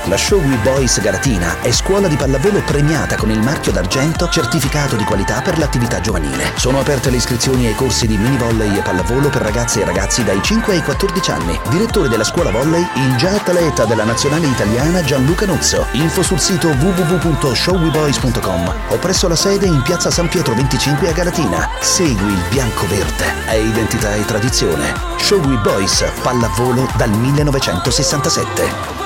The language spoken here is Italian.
La Showy Boys Galatina è scuola di pallavolo premiata con il marchio d'argento certificato di qualità per l'attività giovanile. Sono aperte le iscrizioni ai corsi di mini volley e pallavolo per ragazze e ragazzi dai 5 ai 14 anni. Direttore della scuola volley, il già atleta della nazionale italiana Gianluca Nuzzo. Info sul sito www.showyboys.com o presso la sede in piazza San Pietro 25 a Galatina. Segui il bianco-verde. È identità e tradizione. Showy Boys, pallavolo dal 1967.